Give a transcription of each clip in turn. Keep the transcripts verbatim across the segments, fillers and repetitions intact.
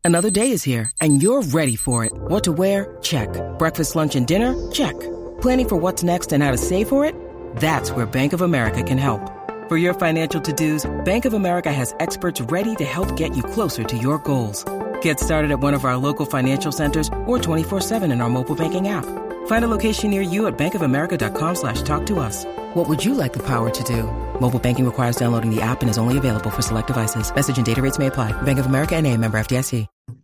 Another day is here, and you're ready for it. What to wear? Check. Breakfast, lunch, and dinner? Check. Planning for what's next and how to save for it? That's where Bank of America can help. For your financial to-dos, Bank of America has experts ready to help get you closer to your goals. Get started at one of our local financial centers or twenty-four seven in our mobile banking app. Find a location near you at bankofamerica.com slash talk to us. What would you like the power to do? Mobile banking requires downloading the app and is only available for select devices. Message and data rates may apply. Bank of America N A, member F D I C.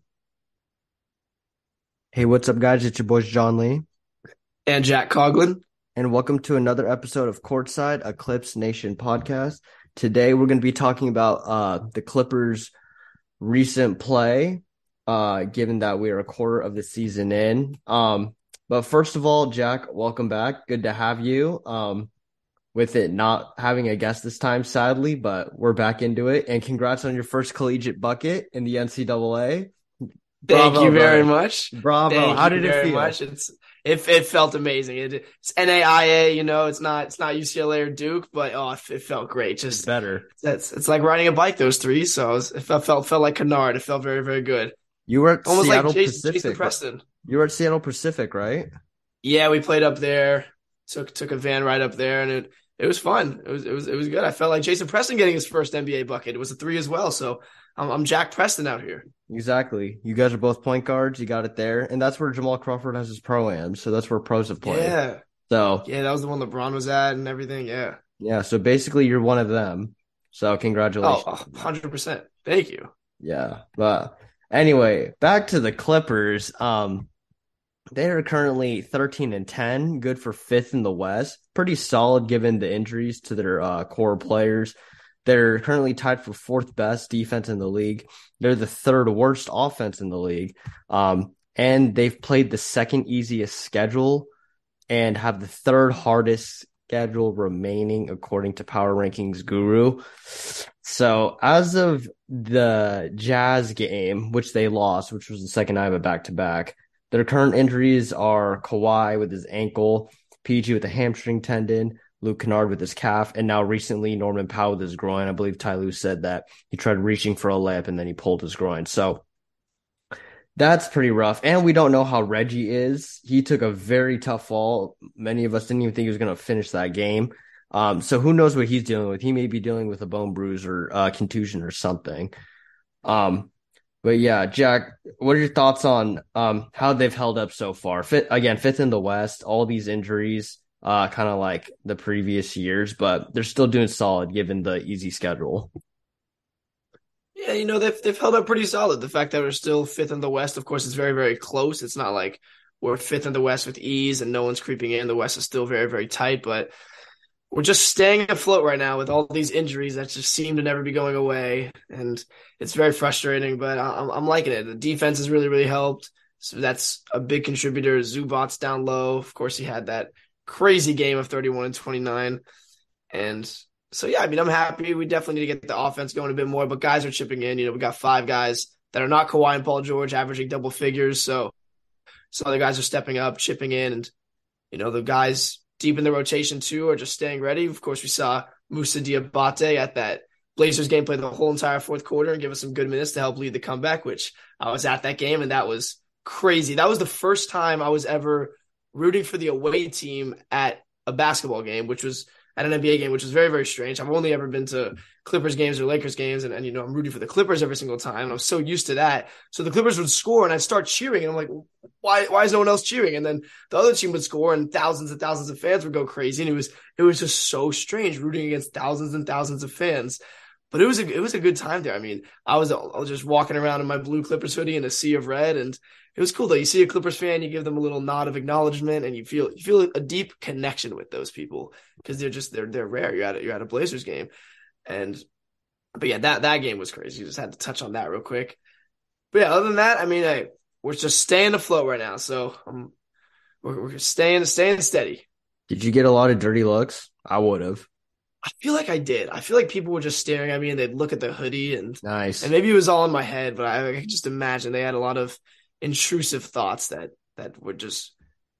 Hey, what's up, guys? It's your boys, John Lee. And Jack Coughlin. And welcome to another episode of Courtside, a Clips Nation podcast. Today, we're going to be talking about uh, the Clippers' recent play, uh, given that we are a quarter of the season in. Um, but first of all, Jack, welcome back. Good to have you. Um, with it not having a guest this time, sadly, but we're back into it. And congrats on your first collegiate bucket in the N C double A. Thank Bravo, you very brother. much. Bravo. Thank How you did it very feel? Much. It's it it felt amazing. It, it's N A I A, you know. It's not it's not U C L A or Duke, but oh, it, it felt great. Just It's better. It's it's like riding a bike. Those three, so it, was, it felt, felt felt like Kennard. It felt very very good. You were at Almost Seattle like Jason, Pacific. Jason Preston. You were at Seattle Pacific, right? Yeah, we played up there. Took took a van ride up there, and it it was fun. It was it was it was good. I felt like Jason Preston getting his first N B A bucket. It was a three as well. So I'm, I'm Jack Preston out here. Exactly. You guys are both point guards. You got it there. And that's where Jamal Crawford has his pro-am. So that's where pros have played. Yeah. So yeah, that was the one LeBron was at and everything. Yeah. Yeah. So basically you're one of them. So congratulations. Oh, one hundred percent. Thank you. Yeah. But anyway, back to the Clippers. Um, they are currently thirteen and ten, good for fifth in the West. Pretty solid given the injuries to their uh, core players. They're currently tied for fourth best defense in the league. They're the third worst offense in the league. Um, and they've played the second easiest schedule and have the third hardest schedule remaining, according to Power Rankings Guru. So as of the Jazz game, which they lost, which was the second time of back-to-back, their current injuries are Kawhi with his ankle, P G with a hamstring tendon, Luke Kennard with his calf, and now recently Norman Powell with his groin. I believe Ty Lue said that he tried reaching for a layup and then he pulled his groin. So that's pretty rough. And we don't know how Reggie is. He took a very tough fall. Many of us didn't even think he was going to finish that game. Um, so who knows what he's dealing with? He may be dealing with a bone bruise or uh, contusion or something. Um, but yeah, Jack, what are your thoughts on um, how they've held up so far? Fit, again, fifth in the West, all these injuries. Uh, kind of like the previous years, but they're still doing solid given the easy schedule. Yeah, you know, they've, they've held up pretty solid. The fact that we're still fifth in the West, of course, is very, very close. It's not like we're fifth in the West with ease and no one's creeping in. The West is still very, very tight, but we're just staying afloat right now with all these injuries that just seem to never be going away. And it's very frustrating, but I'm, I'm liking it. The defense has really, really helped. So that's a big contributor. Zubac's down low. Of course, he had that crazy game of thirty-one and twenty-nine. And so, yeah, I mean, I'm happy. We definitely need to get the offense going a bit more, but guys are chipping in. You know, we got five guys that are not Kawhi and Paul George averaging double figures. So some other guys are stepping up, chipping in. And, you know, the guys deep in the rotation too are just staying ready. Of course, we saw Moussa Diabate at that Blazers game play the whole entire fourth quarter and give us some good minutes to help lead the comeback, which I was at that game, and that was crazy. That was the first time I was ever rooting for the away team at a basketball game, which was at an N B A game, which was very, very strange. I've only ever been to Clippers games or Lakers games, and, and you know, I'm rooting for the Clippers every single time. And I'm so used to that. So the Clippers would score, and I'd start cheering, and I'm like, why why is no one else cheering? And then the other team would score, and thousands and thousands of fans would go crazy. And it was it was just so strange rooting against thousands and thousands of fans. But it was a it was a good time there. I mean, I was I was just walking around in my blue Clippers hoodie in a sea of red, and it was cool though. You see a Clippers fan, you give them a little nod of acknowledgement, and you feel you feel a deep connection with those people because they're just they're they're rare. You're at a, you're at a Blazers game, and but yeah, that that game was crazy. You just had to touch on that real quick. But yeah, other than that, I mean, hey, we're just staying afloat right now, so um, we're we're staying staying steady. Did you get a lot of dirty looks? I would have. I feel like I did. I feel like people were just staring at me and they'd look at the hoodie and nice. And maybe it was all in my head, but I, I could just imagine they had a lot of intrusive thoughts that that would just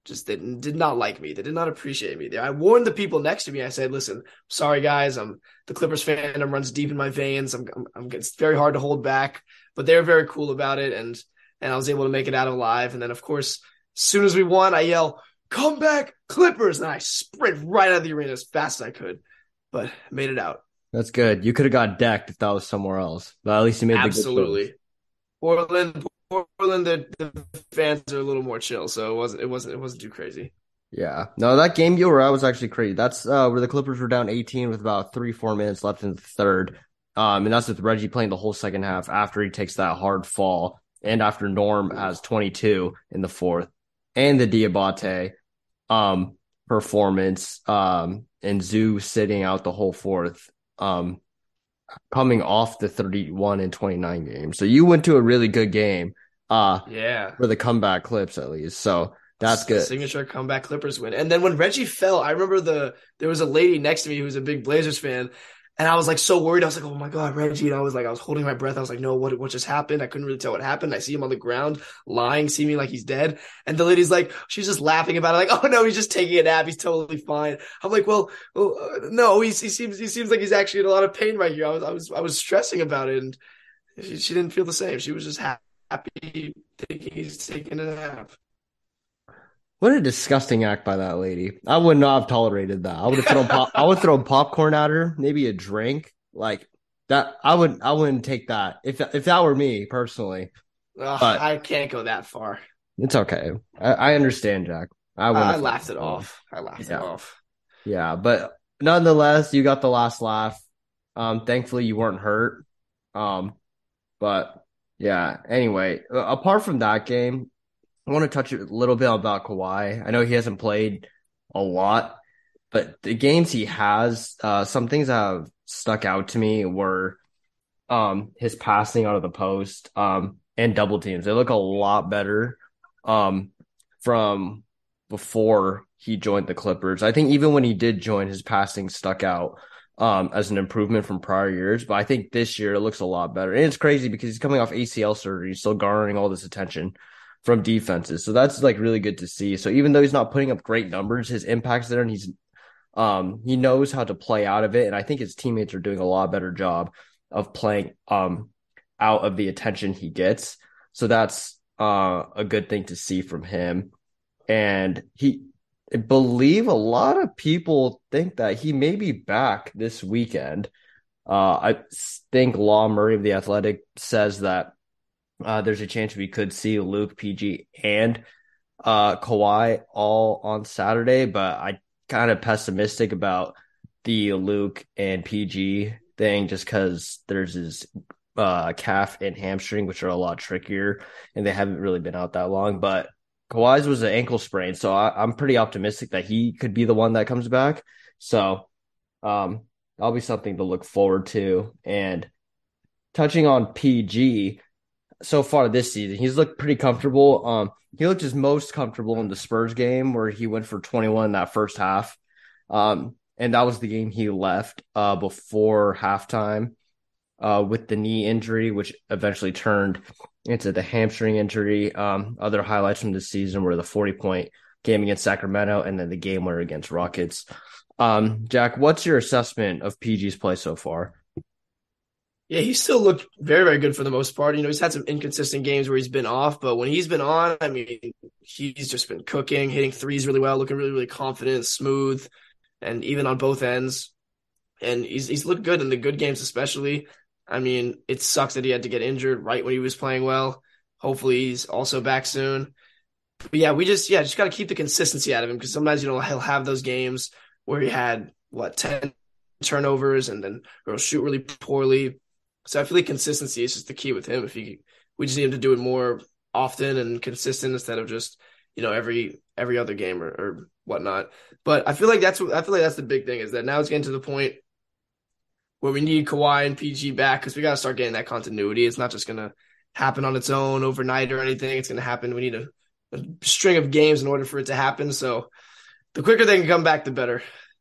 just didn't did not like me. They did not appreciate me. I warned the people next to me. I said, "Listen, sorry guys, I'm the Clippers fandom runs deep in my veins. I'm, I'm, I'm it's very hard to hold back." But they were very cool about it, and and I was able to make it out alive. And then, of course, as soon as we won, I yell, "Come back, Clippers!" And I sprint right out of the arena as fast as I could, but made it out. That's good. You could have got decked if that was somewhere else, but at least you made Absolutely. the good Portland, Portland, the, the fans are a little more chill, so it wasn't, it wasn't, it wasn't too crazy. Yeah. No, that game you were at was actually crazy. That's uh, where the Clippers were down eighteen with about three, four minutes left in the third. Um, and that's with Reggie playing the whole second half after he takes that hard fall, and after Norm has twenty-two in the fourth, and the Diabate um performance, um, and Zoo sitting out the whole fourth, um, coming off the thirty-one and twenty-nine game. So you went to a really good game, uh, yeah, for the comeback Clips at least. So that's good. Signature comeback Clippers win. And then when Reggie fell, I remember the there was a lady next to me who was a big Blazers fan. And I was like so worried. I was like, "Oh my God, Reggie." And I was like, I was holding my breath. I was like, "No, what what just happened?" I couldn't really tell what happened. I see him on the ground lying, seeming like he's dead. And the lady's like, she's just laughing about it, like, "Oh no, he's just taking a nap. He's totally fine." I'm like, well, well uh, no, he's, he seems he seems like he's actually in a lot of pain right here. I was I was I was stressing about it, and she, she didn't feel the same. She was just happy thinking he's taking a nap. What a disgusting act by that lady. I would not have tolerated that. I would have thrown pop I would throw popcorn at her, maybe a drink. Like that I would I wouldn't take that. If if that were me personally. Ugh, but I can't go that far. It's okay. I, I understand, Jack. I, I laughed it off. I laughed yeah. it off. Yeah, but nonetheless, you got the last laugh. Um, thankfully you weren't hurt. Um, but yeah, anyway, apart from that game, I want to touch a little bit about Kawhi. I know he hasn't played a lot, but the games he has, uh, some things that have stuck out to me were um, his passing out of the post um, and double teams. They look a lot better um, from before he joined the Clippers. I think even when he did join, his passing stuck out um, as an improvement from prior years. But I think this year it looks a lot better. And it's crazy because he's coming off A C L surgery, he's still garnering all this attention from defenses. So that's like really good to see. So even though he's not putting up great numbers, his impact's there, and he's um he knows how to play out of it. And I think his teammates are doing a lot better job of playing um out of the attention he gets. So that's uh a good thing to see from him. And he I believe a lot of people think that he may be back this weekend. Uh I think Law Murray of The Athletic says that Uh, there's a chance we could see Luke, P G, and uh, Kawhi all on Saturday, but I kind of pessimistic about the Luke and P G thing just because there's his uh, calf and hamstring, which are a lot trickier, and they haven't really been out that long. But Kawhi's was an ankle sprain, so I, I'm pretty optimistic that he could be the one that comes back. So um, that'll be something to look forward to. And touching on P G, so far this season, he's looked pretty comfortable. Um, he looked his most comfortable in the Spurs game where he went for twenty-one in that first half. Um, and that was the game he left uh, before halftime uh, with the knee injury, which eventually turned into the hamstring injury. Um, other highlights from this season were the forty-point game against Sacramento and then the game winner against Rockets. Um, Jack, what's your assessment of P G's play so far? Yeah, he still looked very, very good for the most part. You know, he's had some inconsistent games where he's been off, but when he's been on, I mean, he's just been cooking, hitting threes really well, looking really, really confident, smooth, and even on both ends. And he's he's looked good in the good games especially. I mean, it sucks that he had to get injured right when he was playing well. Hopefully he's also back soon. But yeah, we just, yeah, just got to keep the consistency out of him because sometimes, you know, he'll have those games where he had, what, ten turnovers and then he'll shoot really poorly. So I feel like consistency is just the key with him. If he, we just need him to do it more often and consistent instead of just, you know, every every other game or, or whatnot. But I feel like that's what I feel like that's the big thing is that now it's getting to the point where we need Kawhi and P G back because we got to start getting that continuity. It's not just gonna happen on its own overnight or anything. It's gonna happen. We need a, a string of games in order for it to happen. So the quicker they can come back, the better.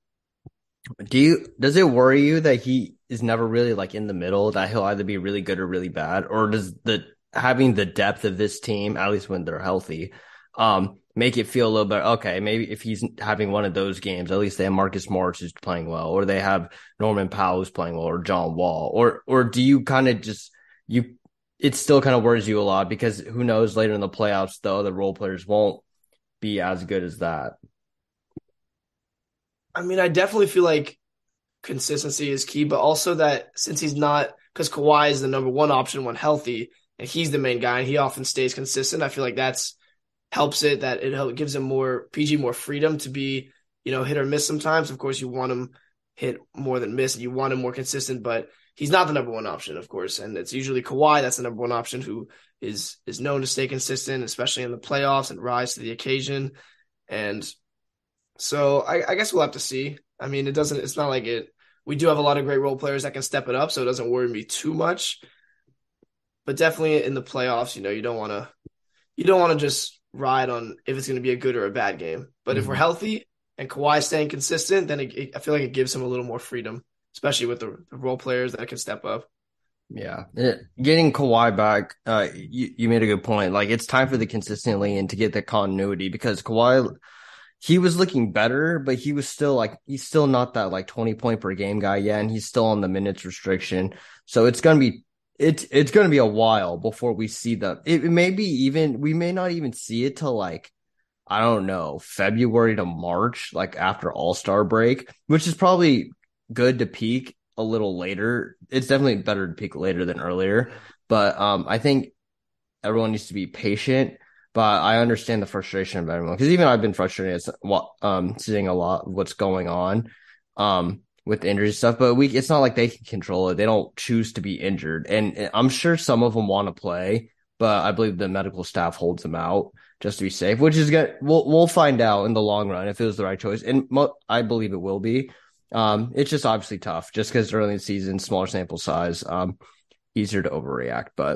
Do you, does it worry you that he is never really like in the middle, that he'll either be really good or really bad? Or does the, having the depth of this team, at least when they're healthy, um, make it feel a little bit, okay, maybe if he's having one of those games, at least they have Marcus Morris who's playing well, or they have Norman Powell who's playing well, or John Wall, or or do you kind of just you? It still kind of worries you a lot because who knows later in the playoffs the other role players won't be as good as that. I mean, I definitely feel like consistency is key, but also that since he's not, because Kawhi is the number one option when healthy, and he's the main guy, and he often stays consistent. I feel like that's helps it that it help, gives him more P G more freedom to be, you know, hit or miss sometimes. Of course, you want him hit more than miss, and you want him more consistent, but he's not the number one option, of course. And it's usually Kawhi that's the number one option who is is known to stay consistent, especially in the playoffs and rise to the occasion. And so I, I guess we'll have to see. I mean, it doesn't. It's not like it. We do have a lot of great role players that can step it up, so it doesn't worry me too much. But definitely in the playoffs, you know, you don't want to. You don't want to just ride on if it's going to be a good or a bad game. But mm-hmm. if we're healthy and Kawhi staying consistent, then it, it, I feel like it gives him a little more freedom, especially with the, the role players that can step up. Yeah. Getting Kawhi back, uh, you, you made a good point. Like, it's time for the consistently and to get the continuity because Kawhi, he was looking better, but he was still like, he's still not that like twenty point per game guy yet. And he's still on the minutes restriction. So it's going to be, It's it's going to be a while before we see them. It, it may be even, we may not even see it till like, I don't know, February to March, like after All-Star break, which is probably good to peak a little later. It's definitely better to peak later than earlier. But um, I think everyone needs to be patient. But I understand the frustration of everyone because even I've been frustrated um, seeing a lot of what's going on. Um with injury stuff, but we, it's not like they can control it. They don't choose to be injured. And I'm sure some of them want to play, but I believe the medical staff holds them out just to be safe, which is good. We'll, we'll find out in the long run if it was the right choice. And mo- I believe it will be. Um, it's just obviously tough just because early in the season, smaller sample size, um, easier to overreact, but,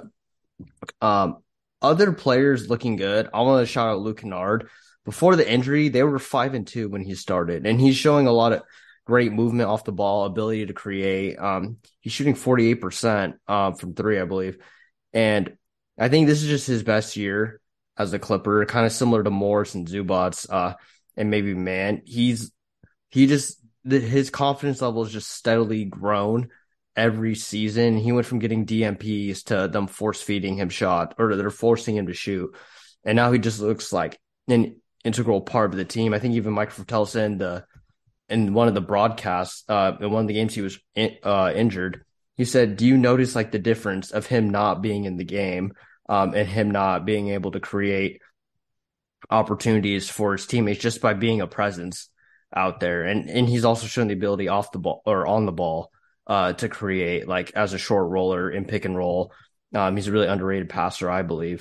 um, other players looking good. I want to shout out Luke Kennard. Before the injury, they were five and two when he started, and he's showing a lot of great movement off the ball, ability to create. Um, he's shooting forty-eight percent um, from three, I believe. And I think this is just his best year as a Clipper, kind of similar to Morris and Zubats uh, and maybe Mann. He's, he just, the, his confidence level has just steadily grown every season. He went from getting D M Ps to them force feeding him shot, or they're forcing him to shoot. And now he just looks like an integral part of the team. I think even Mike Fratello said the, in one of the broadcasts, uh, in one of the games he was in, uh, injured, he said, do you notice like the difference of him not being in the game um, and him not being able to create opportunities for his teammates just by being a presence out there? And and he's also shown the ability off the ball or on the ball uh, to create like as a short roller in pick and roll. Um, he's a really underrated passer, I believe.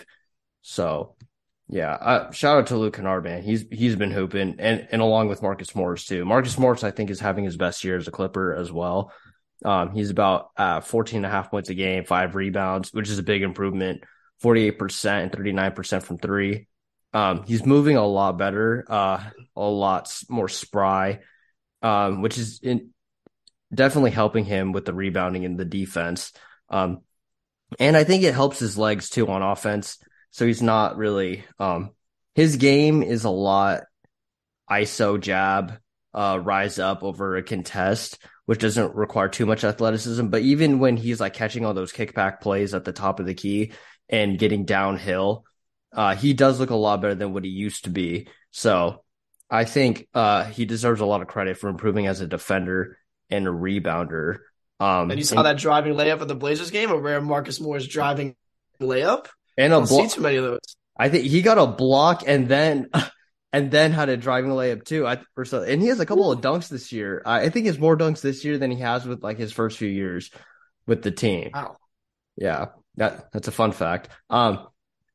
So yeah, uh, shout out to Luke Kennard, man. He's he's been hooping, and and along with Marcus Morris too. Marcus Morris, I think, is having his best year as a Clipper as well. Um, he's about uh, fourteen and a half points a game, five rebounds, which is a big improvement. forty-eight percent and thirty-nine percent from three. Um, he's moving a lot better, uh, a lot more spry, um, which is in, definitely helping him with the rebounding and the defense. Um, and I think it helps his legs too on offense. So he's not really um, – his game is a lot I S O jab, uh, rise up over a contest, which doesn't require too much athleticism. But even when he's like catching all those kickback plays at the top of the key and getting downhill, uh, he does look a lot better than what he used to be. So I think uh, he deserves a lot of credit for improving as a defender and a rebounder. Um, and you saw and, that driving layup at the Blazers game, a rare Marcus Morris driving layup? And a block. See too many of those. I think he got a block and then and then had a driving layup too. I or so, and he has a couple Ooh. of dunks this year. I think he has more dunks this year than he has with like his first few years with the team. Wow. Yeah, that that's a fun fact. Um,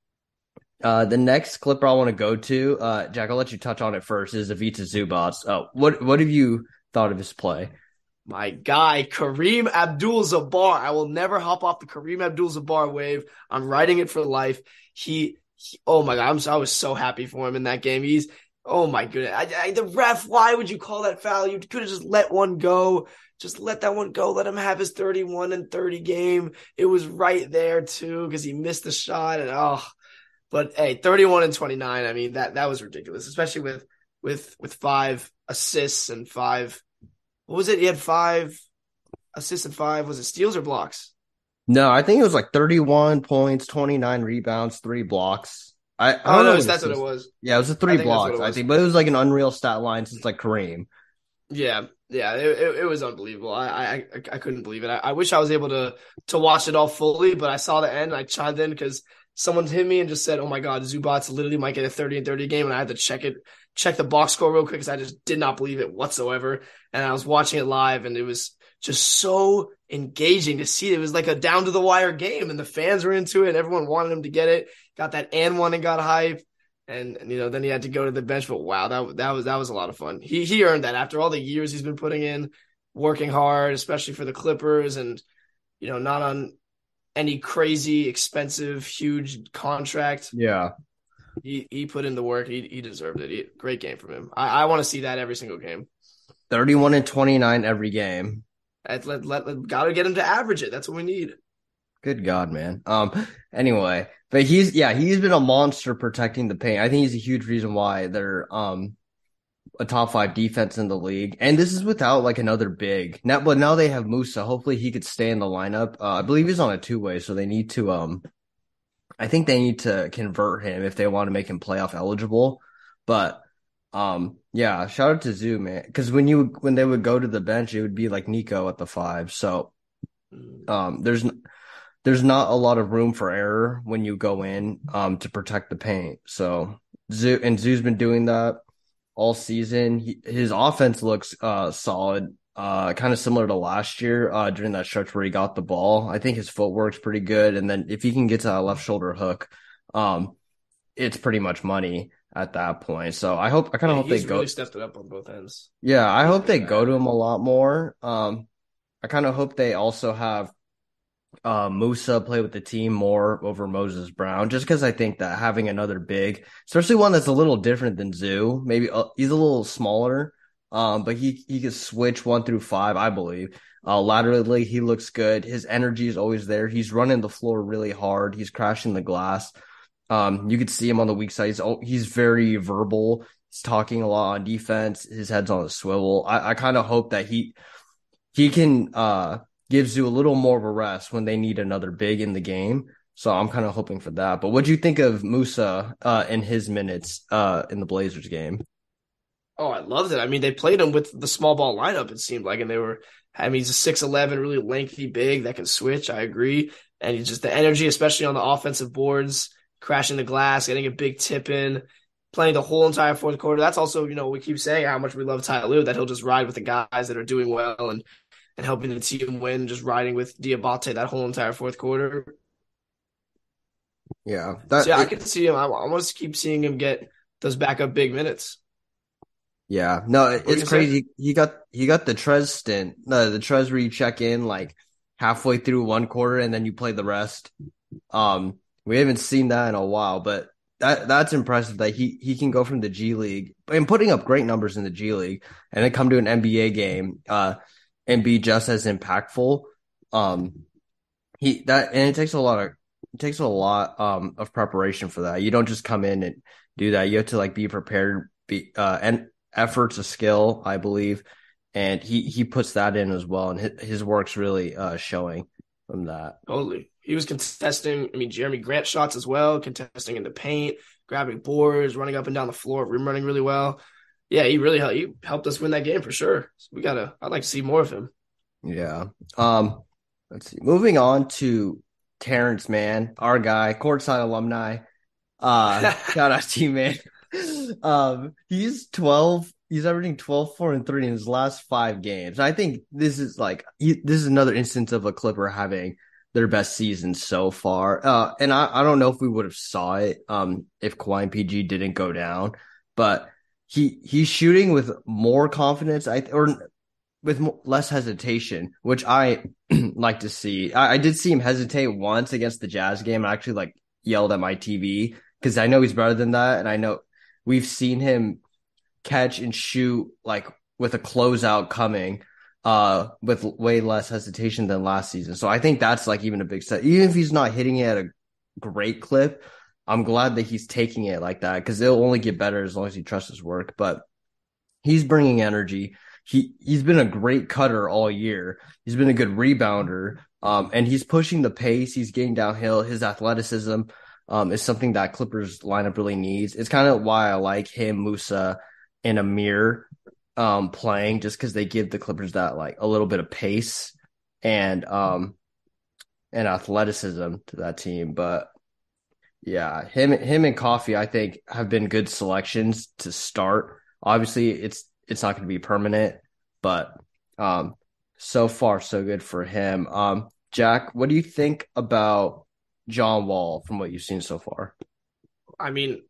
uh, the next Clipper I want to go to, uh, Jack, I'll let you touch on it first. Is Ivica Zubac. Uh, what what have you thought of his play? My guy, Kareem Abdul-Jabbar. I will never hop off the Kareem Abdul-Jabbar wave. I'm riding it for life. He, he oh my God, I'm so, I was so happy for him in that game. He's, oh my goodness. I, I, the ref, why would you call that foul? You could have just let one go. Just let that one go. Let him have his thirty-one and thirty game. It was right there too because he missed the shot. And oh, But hey, thirty-one and twenty-nine, I mean, that that was ridiculous, especially with with with five assists and five, what was it? He had five assists and five, was it steals or blocks? No, I think it was like thirty-one points, twenty-nine rebounds, three blocks. I, I Oh, don't know no, what that's what it assist- was. Yeah, it was a I three think that's what blocks, it I was. think, but it was like an unreal stat line since like Kareem. Yeah, yeah, it, it, it was unbelievable. I, I I couldn't believe it. I, I wish I was able to to watch it all fully, but I saw the end and I chimed in because someone hit me and just said, "Oh my God, Zubats literally might get a thirty and thirty game," and I had to check it, check the box score real quick because I just did not believe it whatsoever. And I was watching it live, and it was just so engaging to see. It was like a down to the wire game, and the fans were into it, and everyone wanted him to get it. Got that and one and got hype. And, and you know, then he had to go to the bench. But wow, that that was that was a lot of fun. He he earned that after all the years he's been putting in, working hard, especially for the Clippers, and you know, not on any crazy, expensive, huge contract. Yeah. He he put in the work. He he deserved it. He, great game from him. I, I want to see that every single game. thirty-one and twenty-nine every game. Let, let, let, let gotta get him to average it. That's what we need. Good God, man. Um, anyway, but he's, yeah, he's been a monster protecting the paint. I think he's a huge reason why they're, um, a top five defense in the league. And this is without like another big. Now, but now they have Musa. Hopefully he could stay in the lineup. Uh, I believe he's on a two way, so they need to, um, I think they need to convert him if they want to make him playoff eligible. But, um, yeah, shout out to Zoo, man. Cause when you, when they would go to the bench, it would be like Nico at the five. So, um, there's, there's not a lot of room for error when you go in, um, to protect the paint. So Zoo, and Zoo's been doing that all season. He, his offense looks, uh, solid, uh, kind of similar to last year, uh, during that stretch where he got the ball. I think his footwork's pretty good. And then if he can get to that left shoulder hook, um, it's pretty much money at that point. So I hope, I kind of Yeah, hope they he's go. really stepped it up on both ends. Yeah, I He's hope they been go bad. to him a lot more. Um, I kind of hope they also have uh, Musa play with the team more over Moses Brown, just because I think that having another big, especially one that's a little different than Zoo, maybe uh, he's a little smaller, um, but he he could switch one through five, I believe. Uh, laterally, he looks good. His energy is always there. He's running the floor really hard. He's crashing the glass. Um, you could see him on the weak side. He's, he's very verbal. He's talking a lot on defense. His head's on a swivel. I, I kind of hope that he he can uh gives you a little more of a rest when they need another big in the game. So I'm kind of hoping for that. But what do you think of Musa uh, in his minutes uh, in the Blazers game? Oh, I loved it. I mean, they played him with the small ball lineup, it seemed like, and they were, I mean, he's a six eleven, really lengthy big that can switch. I agree. And he's just the energy, especially on the offensive boards, crashing the glass, getting a big tip in, playing the whole entire fourth quarter. That's also, you know, we keep saying how much we love Ty Lue, that he'll just ride with the guys that are doing well and and helping the team win, just riding with Diabate that whole entire fourth quarter. Yeah, that, So yeah, I it, can see him. I, I want to keep seeing him get those backup big minutes. yeah. No, it, What were you it's gonna say? crazy. He got he got the Trez stint, uh, the Trez where you check in like halfway through one quarter and then you play the rest. Um, we haven't seen that in a while, but that that's impressive that he he can go from the G League and putting up great numbers in the G League and then come to an N B A game. Uh. And be just as impactful. Um, he that and it takes a lot of it takes a lot um of preparation for that. You don't just come in and do that. You have to like be prepared. Be uh and effort's a skill, I believe, and he he puts that in as well. And his, his work's really uh showing from that. Totally. He was contesting, I mean, Jeremy Grant shots as well, contesting in the paint, grabbing boards, running up and down the floor, rim running really well. Yeah, he really helped, he helped us win that game for sure. So we gotta, I'd like to see more of him. Yeah. Um. Let's see. Moving on to Terrence Mann, our guy, courtside alumni. Uh, shout out to you, man. Um, he's twelve. He's averaging twelve, four, and three in his last five games. I think this is like he, this is another instance of a Clipper having their best season so far. Uh, and I, I don't know if we would have saw it um if Kawhi and P G didn't go down, but he he's shooting with more confidence. I or with more, less hesitation, which I like to see. I, I did see him hesitate once against the Jazz game. I actually like yelled at my T V because I know he's better than that, and I know we've seen him catch and shoot like with a closeout coming, uh, with way less hesitation than last season. So I think that's like even a big set. Even if he's not hitting it at a great clip, I'm glad that he's taking it like that because it'll only get better as long as he trusts his work. But he's bringing energy. He he's been a great cutter all year. He's been a good rebounder, um, and he's pushing the pace. He's getting downhill. His athleticism um, is something that Clippers lineup really needs. It's kind of why I like him, Musa, and Amir um, playing, just because they give the Clippers that like a little bit of pace and um and athleticism to that team. But yeah, him him and Coffee, I think, have been good selections to start. Obviously, it's it's not going to be permanent, but um, so far so good for him. Um, Jack, what do you think about John Wall from what you've seen so far? I mean,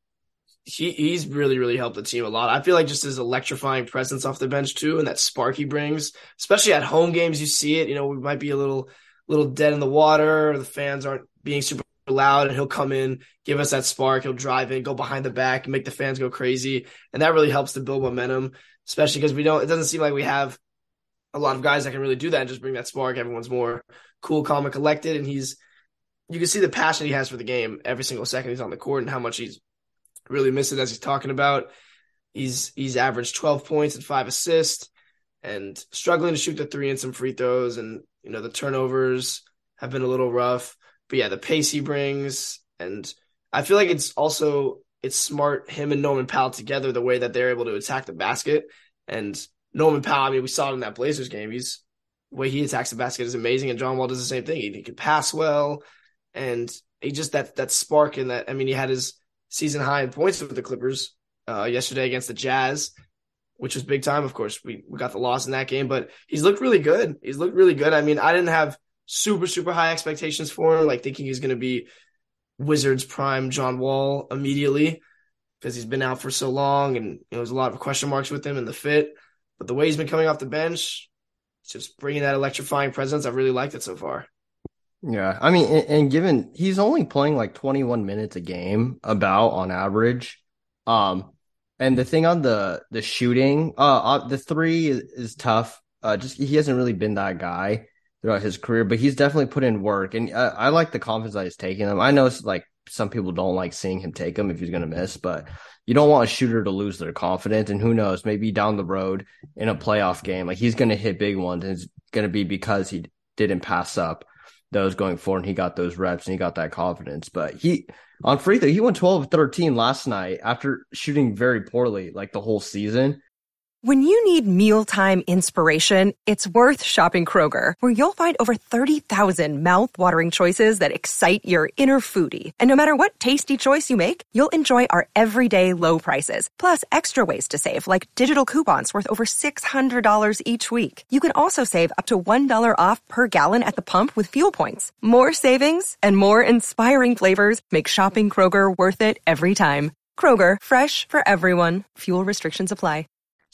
he he's really, really helped the team a lot. I feel like just his electrifying presence off the bench too, and that spark he brings, especially at home games, you see it. You know, we might be a little little dead in the water, or the fans aren't being super loud, and he'll come in, give us that spark. He'll drive in, go behind the back, and make the fans go crazy, and that really helps to build momentum, especially because we don't. It doesn't seem like we have a lot of guys that can really do that and just bring that spark. Everyone's more cool, calm, and collected, and he's. You can see the passion he has for the game every single second he's on the court, and how much he's really missed it, as he's talking about. He's he's averaged twelve points and five assists, and struggling to shoot the three and some free throws, and you know the turnovers have been a little rough. But yeah, the pace he brings, and I feel like it's also it's smart him and Norman Powell together, the way that they're able to attack the basket. And Norman Powell, I mean, we saw it in that Blazers game. He's the way he attacks the basket is amazing, and John Wall does the same thing. He, he can pass well, and he just that that spark and that. I mean, he had his season high in points with the Clippers uh, yesterday against the Jazz, which was big time. Of course, we, we got the loss in that game, but he's looked really good. He's looked really good. I mean, I didn't have super, super high expectations for him, like thinking he's going to be Wizards prime John Wall immediately, because he's been out for so long, and you know, there's a lot of question marks with him and the fit. But the way he's been coming off the bench, just bringing that electrifying presence, I've really liked it so far. Yeah, I mean, and, and given he's only playing like twenty-one minutes a game, about on average, um, and the thing on the the shooting, uh, uh the three is, is tough. Uh, just he hasn't really been that guy throughout his career, but he's definitely put in work, and uh, I like the confidence that he's taking them. I know it's like some people don't like seeing him take them if he's going to miss, but you don't want a shooter to lose their confidence. And who knows, maybe down the road in a playoff game, like he's going to hit big ones, and it's going to be because he didn't pass up those going forward, and he got those reps and he got that confidence. But he on free throw, he went twelve of thirteen last night after shooting very poorly like the whole season. When you need mealtime inspiration, it's worth shopping Kroger, where you'll find over thirty thousand mouth-watering choices that excite your inner foodie. And no matter what tasty choice you make, you'll enjoy our everyday low prices, plus extra ways to save, like digital coupons worth over six hundred dollars each week. You can also save up to one dollar off per gallon at the pump with fuel points. More savings and more inspiring flavors make shopping Kroger worth it every time. Kroger, fresh for everyone. Fuel restrictions apply.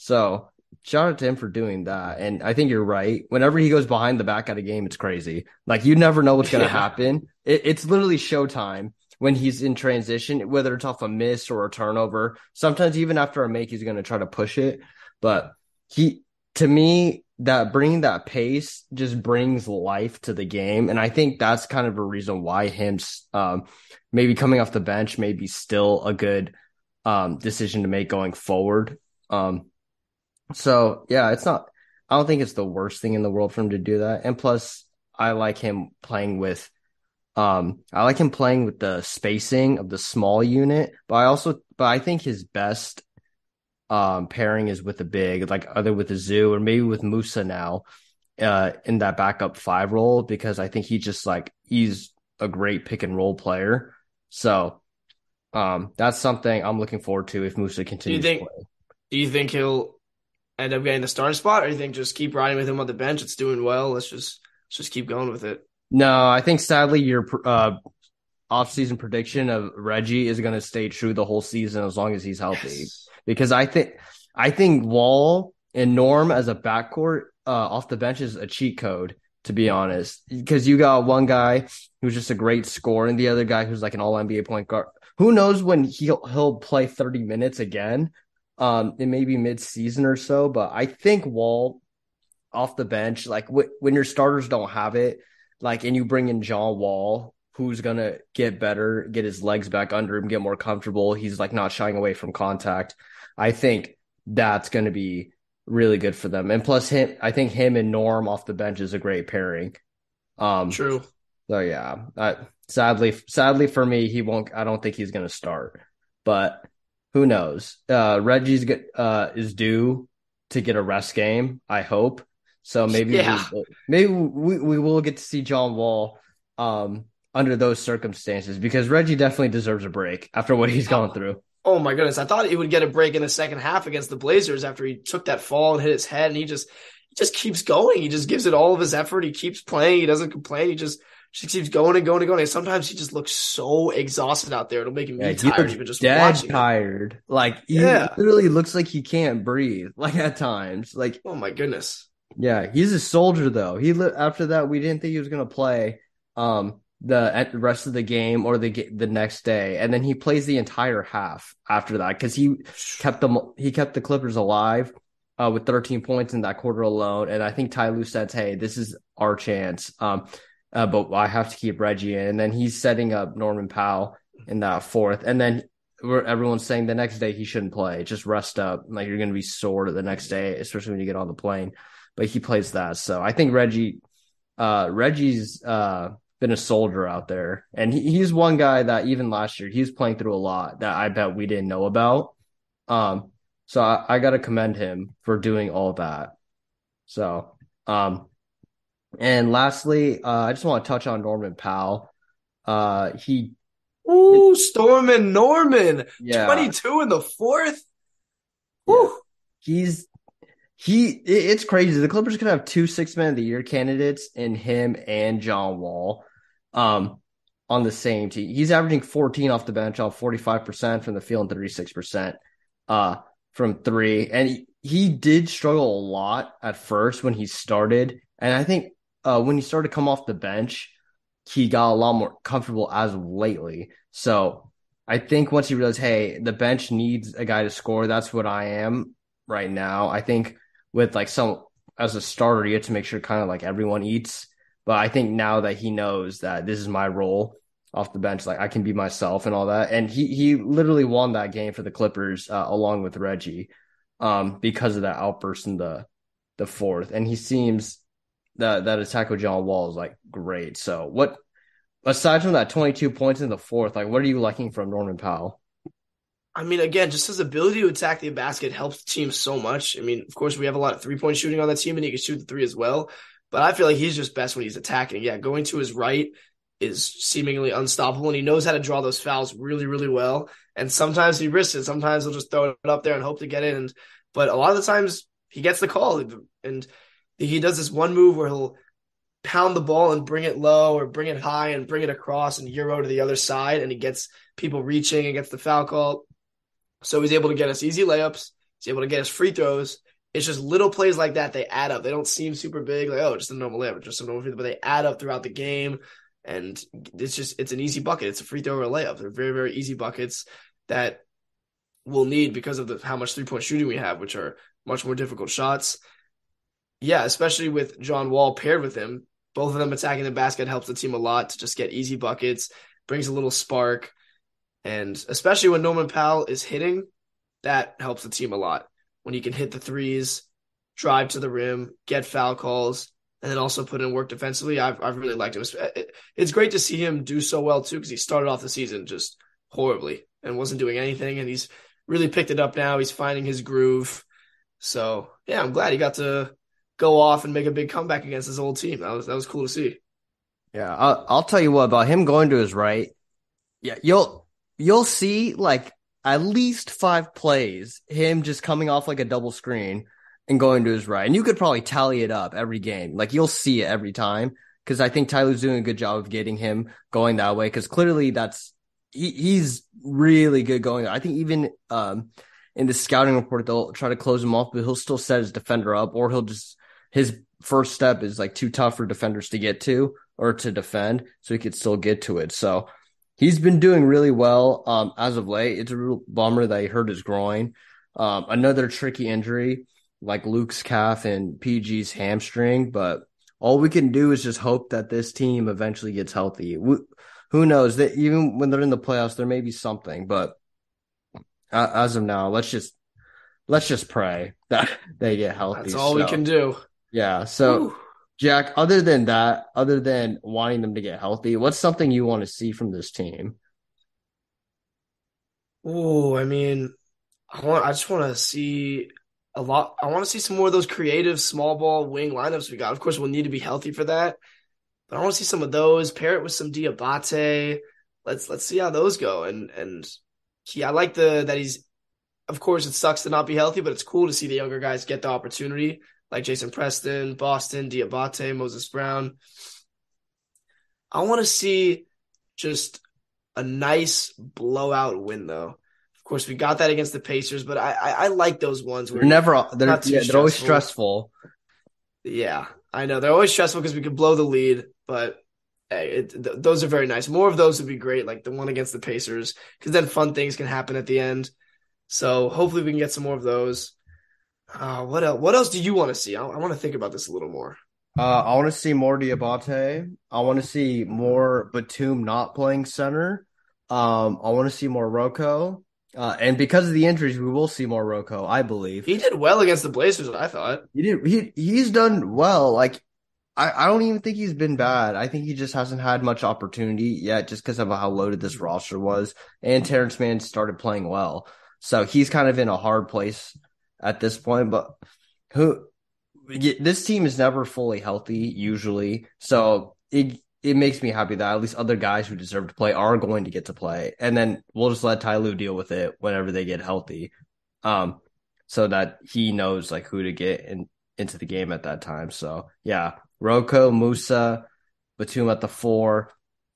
So shout out to him for doing that. And I think you're right. Whenever he goes behind the back at a game, it's crazy. Like you never know what's going to yeah. happen. It, it's literally showtime when he's in transition, whether it's off a miss or a turnover. Sometimes even after a make, he's going to try to push it. But he, to me, that bringing that pace just brings life to the game. And I think that's kind of a reason why him um, maybe coming off the bench may be still a good um, decision to make going forward. Um, So, yeah, it's not – I don't think it's the worst thing in the world for him to do that. And plus, I like him playing with um, – I like him playing with the spacing of the small unit. But I also – but I think his best um, pairing is with a big, like either with a Zoo or maybe with Musa now uh, in that backup five role, because I think he just like – he's a great pick and roll player. So um, that's something I'm looking forward to if Musa continues do you think, to play. Do you think he'll – end up getting the starting spot, or do you think just keep riding with him on the bench? It's doing well. Let's just let's just keep going with it. No, I think sadly your uh, off-season prediction of Reggie is going to stay true the whole season as long as he's healthy. Yes. Because I think I think Wall and Norm as a backcourt uh, off the bench is a cheat code, to be honest. Because you got one guy who's just a great scorer and the other guy who's like an all N B A point guard. Who knows when he'll he'll play thirty minutes again? Um, it may be mid-season or so, but I think Wall off the bench, like w- when your starters don't have it, like, and you bring in John Wall, who's going to get better, get his legs back under him, get more comfortable. He's like not shying away from contact. I think that's going to be really good for them. And plus him, I think him and Norm off the bench is a great pairing. Um, True. So yeah, I, sadly, sadly for me, he won't, I don't think he's going to start, but who knows? Uh, Reggie's get, uh, is due to get a rest game, I hope. So maybe, yeah. we, maybe we, we will get to see John Wall, um, under those circumstances, because Reggie definitely deserves a break after what he's gone through. Oh my goodness. I thought he would get a break in the second half against the Blazers after he took that fall and hit his head, and he just, he just keeps going. He just gives it all of his effort. He keeps playing. He doesn't complain. He just, just keeps going and going and going. And sometimes he just looks so exhausted out there. It'll make me Yeah, tired even just dead watching. tired. Him. Like he yeah. literally looks like he can't breathe. Like at times. Like oh my goodness. Yeah, he's a soldier though. He after that we didn't think he was gonna play um the at the rest of the game or the the next day, and then he plays the entire half after that because he kept them he kept the Clippers alive uh, with thirteen points in that quarter alone. And I think Ty Lue says, "Hey, this is our chance." Um. Uh, but I have to keep Reggie in. And then he's setting up Norman Powell in that fourth. And then we're, everyone's saying the next day he shouldn't play. Just rest up. Like you're going to be sore the next day, especially when you get on the plane. But he plays that. So I think Reggie, uh, Reggie's uh, been a soldier out there. And he, he's one guy that even last year, he was playing through a lot that I bet we didn't know about. Um, so I, I got to commend him for doing all that. So, um, And lastly, uh, I just want to touch on Norman Powell. Uh, he, Ooh, Stormin Norman, yeah, twenty-two in the fourth. Yeah. He's he. It's crazy. The Clippers could have two Six Man of the Year candidates in him and John Wall, um, on the same team. He's averaging fourteen off the bench, on forty-five percent from the field and thirty-six percent, uh, from three. And he, he did struggle a lot at first when he started, and I think. Uh, when he started to come off the bench, he got a lot more comfortable as of lately. So I think once he realized, hey, the bench needs a guy to score, that's what I am right now. I think with like some as a starter, you have to make sure kind of like everyone eats. But I think now that he knows that this is my role off the bench, like I can be myself and all that. And he he literally won that game for the Clippers uh, along with Reggie um, because of that outburst in the the fourth. And he seems that that attack with John Wall is like great. So what aside from that twenty-two points in the fourth, like what are you liking from Norman Powell? I mean, again, just his ability to attack the basket helps the team so much. I mean, of course, we have a lot of three-point shooting on that team, and he can shoot the three as well. But I feel like he's just best when he's attacking. Yeah, going to his right is seemingly unstoppable, and he knows how to draw those fouls really, really well. And sometimes he risks it. Sometimes he'll just throw it up there and hope to get it. And but a lot of the times he gets the call, and he does this one move where he'll pound the ball and bring it low or bring it high and bring it across and Euro to the other side, and he gets people reaching and gets the foul call. So he's able to get us easy layups. He's able to get us free throws. It's just little plays like that. They add up. They don't seem super big, like, oh, just a normal layup, just a normal free throw, but they add up throughout the game. And it's just, it's an easy bucket. It's a free throw or a layup. They're very, very easy buckets that we'll need because of the, how much three-point shooting we have, which are much more difficult shots. Yeah, especially with John Wall paired with him, both of them attacking the basket helps the team a lot to just get easy buckets, brings a little spark. And especially when Norman Powell is hitting, that helps the team a lot. When he can hit the threes, drive to the rim, get foul calls, and then also put in work defensively, I've I've really liked him. It's great to see him do so well, too, because he started off the season just horribly and wasn't doing anything, and he's really picked it up now. He's finding his groove. So, yeah, I'm glad he got to go off and make a big comeback against his old team. That was that was cool to see. Yeah, I'll, I'll tell you what, about him going to his right, yeah, you'll you'll see, like, at least five plays, him just coming off like a double screen and going to his right. And you could probably tally it up every game. Like, you'll see it every time because I think Tyler's doing a good job of getting him going that way because clearly that's he, he's really good going. I think even um, in the scouting report, they'll try to close him off, but he'll still set his defender up, or he'll just his first step is like too tough for defenders to get to or to defend, so he could still get to it. So he's been doing really well um, as of late. It's a real bummer that he hurt his groin. Um, another tricky injury like Luke's calf and P G's hamstring, but all we can do is just hope that this team eventually gets healthy. We, who knows? That even when they're in the playoffs, there may be something. But uh, as of now, let's just let's just pray that they get healthy. That's all so, we can do. Yeah. So, Whew. Jack, other than that, other than wanting them to get healthy, what's something you want to see from this team? Oh, I mean, I want. I just want to see a lot. I want to see some more of those creative small ball wing lineups we got. Of course, we'll need to be healthy for that, but I want to see some of those. Pair it with some Diabate. Let's let's see how those go. And and he, I like the that he's. Of course, it sucks to not be healthy, but it's cool to see the younger guys get the opportunity, like Jason Preston, Boston, Diabate, Moses Brown. I want to see just a nice blowout win, though. Of course, we got that against the Pacers, but I I, I like those ones where They're never they're not too yeah, they're always stressful. stressful. Yeah, I know they're always stressful because we could blow the lead, but hey, it, th- those are very nice. More of those would be great, like the one against the Pacers, because then fun things can happen at the end. So hopefully we can get some more of those. Uh, what else? What else do you want to see? I, I want to think about this a little more. Uh, I want to see more Diabate. I want to see more Batum not playing center. Um, I want to see more Rocco. Uh, and because of the injuries, we will see more Rocco, I believe. He did well against the Blazers, I thought. He did. He he's done well. Like I, I don't even think he's been bad. I think he just hasn't had much opportunity yet, just because of how loaded this roster was. And Terrence Mann started playing well, so he's kind of in a hard place at this point. But who? This team is never fully healthy usually, so it it makes me happy that at least other guys who deserve to play are going to get to play, and then we'll just let Ty Lue deal with it whenever they get healthy, um, so that he knows like who to get in, into the game at that time. So yeah, Rocco, Musa, Batum at the four,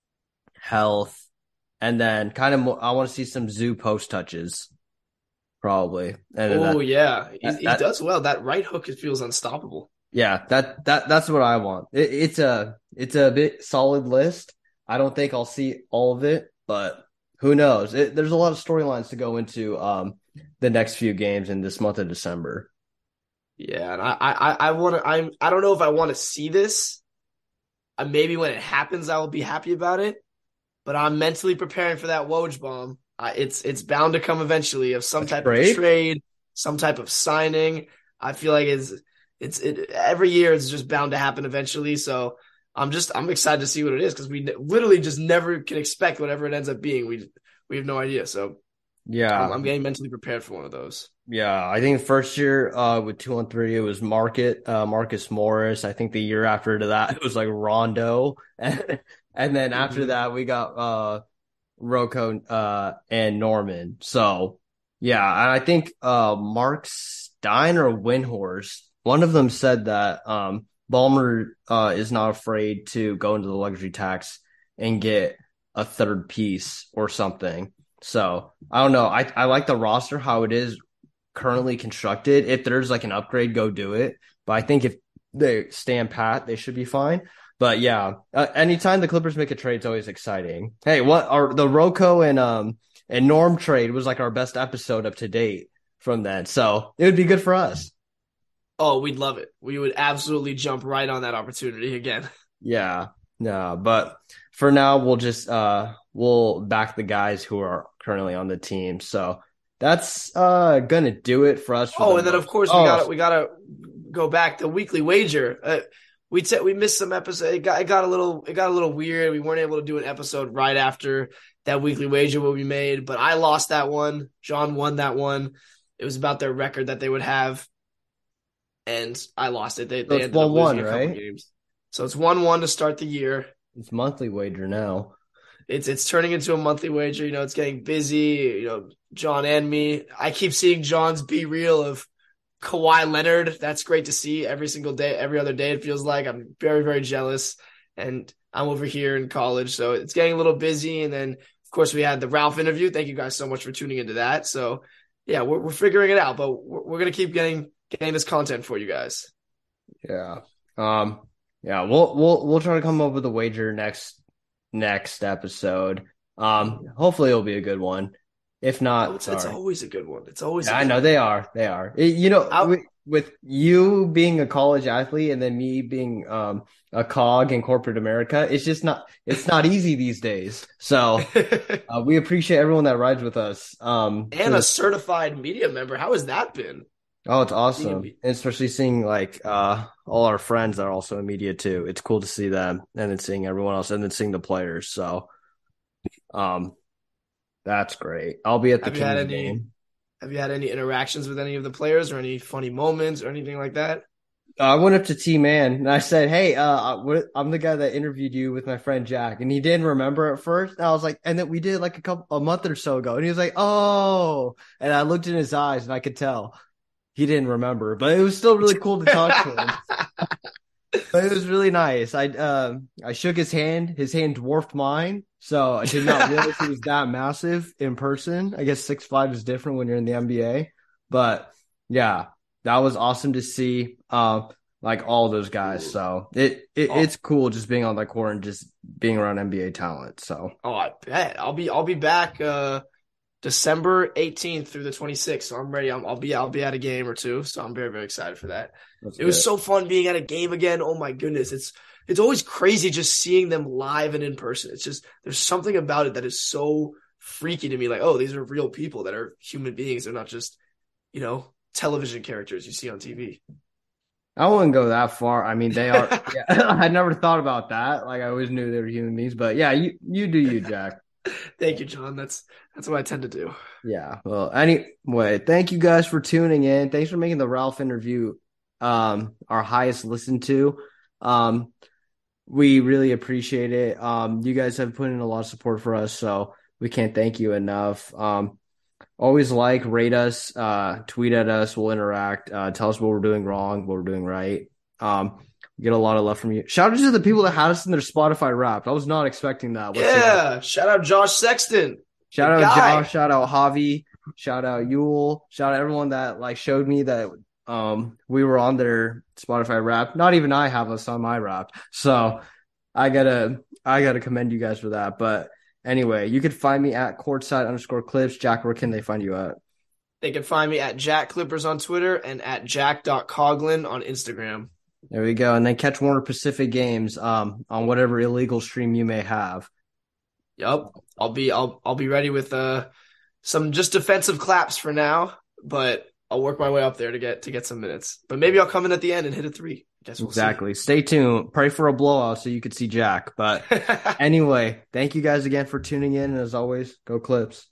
health, and then kind of more, I want to see some Zoo post touches. Probably. Oh yeah, he, that, he that, does well. That right hook, it feels unstoppable. Yeah, that that that's what I want. It, it's a it's a bit solid list. I don't think I'll see all of it, but who knows? It, there's a lot of storylines to go into um the next few games in this month of December. Yeah, and I I I want to. I'm I don't know if I want to see this. Uh, maybe when it happens, I will be happy about it. But I'm mentally preparing for that Woj bomb. Uh, it's it's bound to come eventually of some A type trade? of trade, some type of signing. I feel like it's it's it every year it's just bound to happen eventually. So I'm just I'm excited to see what it is because we literally just never can expect whatever it ends up being. We we have no idea. So Yeah, I'm, I'm getting mentally prepared for one of those. yeah. I think first year uh with two on three it was Market uh Marcus Morris. I think the year after that it was like Rondo, and and then after Mhm. that we got uh. Rocco uh, and Norman. So, yeah, and I think uh, Mark Stein or Windhorst, one of them said that um, Ballmer uh, is not afraid to go into the luxury tax and get a third piece or something. So, I don't know. I, I like the roster, how it is currently constructed. If there's like an upgrade, go do it. But I think if they stand pat, they should be fine. But yeah, uh, anytime the Clippers make a trade, it's always exciting. Hey, what are the Rocco and um and Norm trade was like our best episode up to date from then, so it would be good for us. Oh, we'd love it. We would absolutely jump right on that opportunity again. Yeah, no, but for now we'll just uh we'll back the guys who are currently on the team. So that's uh gonna do it for us. For Oh, the and then of most- course we oh, got to we got to go back to weekly wager. Uh, we t- we missed some episode. It got it got a little it got a little weird. We weren't able to do an episode right after that weekly wager will be made, but I lost that one. John won that one. It was about their record that they would have, and I lost it. They So they it's ended up one-one, losing a couple right? games. So it's one one to start the year. It's monthly wager now. It's it's turning into a monthly wager. You know, it's getting busy. You know, John and me. I keep seeing John's Be Real of Kawhi Leonard. That's great to see every single day, every other day. It feels like I'm very, very jealous. And I'm over here in college, so it's getting a little busy. And then, of course, we had the Ralph interview. Thank you guys so much for tuning into that. So, yeah, we're we're figuring it out, but we're, we're gonna keep getting getting this content for you guys. Yeah. Um. Yeah. We'll we'll we'll try to come up with a wager next next episode. Um. Hopefully it'll be a good one. If Oh, not, it's, it's sorry. always a good one. It's always. Yeah, a I good know one. they are. They are. It- you know, I, with, with you being a college athlete and then me being um a cog in corporate America, it's just not. It's not easy these days. So uh, we appreciate everyone that rides with us. Um, to and a the certified media member. How has that been? Oh, it's Being a awesome. me- And especially seeing like uh all our friends that are also in media too. It's cool to see them and then seeing everyone else and then seeing the players. So um that's great. I'll be at the Have you had Kings any? game. Have you had any interactions with any of the players or any funny moments or anything like that? Uh, I went up to T Man and I said, "Hey, uh I- what- I'm the guy that interviewed you with my friend Jack." And he didn't remember at first. And I was like, and then we did like a couple a month or so ago. And he was like, "Oh." And I looked in his eyes and I could tell he didn't remember, but it was still really cool to talk to him. But it was really nice. I um I shook his hand. His hand dwarfed mine, so I did not realize he was that massive in person. I guess six five is different when you're in the N B A, but yeah, that was awesome to see. Um, like all those guys. So it, it Oh. it's cool just being on that court and just being around N B A talent. So Oh, I bet. I'll be I'll be back uh December eighteenth through the twenty-sixth. So I'm ready. I'm, I'll be I'll be at a game or two. So I'm very, very excited for that. that's It was good. so fun being at a game again. Oh my goodness. It's it's always crazy just seeing them live and in person. It's just there's something about it that is so freaky to me. Like, oh, these are real people that are human beings. They're not just, you know, television characters you see on T V. I wouldn't go that far. I mean, they are. Yeah, I never thought about that. Like I always knew they were human beings, but yeah, you you do you, Jack. Thank you, John. That's that's what I tend to do. Yeah. Well, anyway, thank you guys for tuning in. Thanks for making the Ralph interview um our highest listened to. Um we really appreciate it. Um you guys have put in a lot of support for us, so we can't thank you enough. Um always like, rate us, uh tweet at us, we'll interact, uh tell us what we're doing wrong, what we're doing right. Um we get a lot of love from you. Shout out to the people that had us in their Spotify Wrapped. I was not expecting that whatsoever. Yeah. Shout out Josh Sexton. Shout The out guy. Josh, shout out Javi, shout out Yule, shout out everyone that like showed me that um we were on their Spotify Wrapped. Not even I have us on my Wrapped. So I gotta I gotta commend you guys for that. But anyway, you could find me at courtside underscore clips. Jack, where can they find you at? They can find me at Jack Clippers on Twitter and at jack.coglin on Instagram. There we go. And then catch Warner Pacific games um on whatever illegal stream you may have. Yep. I'll be I'll I'll be ready with uh some just defensive claps for now, but I'll work my way up there to get to get some minutes. But maybe I'll come in at the end and hit a three. Guess we'll Exactly. Stay tuned. Pray for a blowout so you could see Jack. But see. anyway, thank you guys again for tuning in. And as always, go Clips.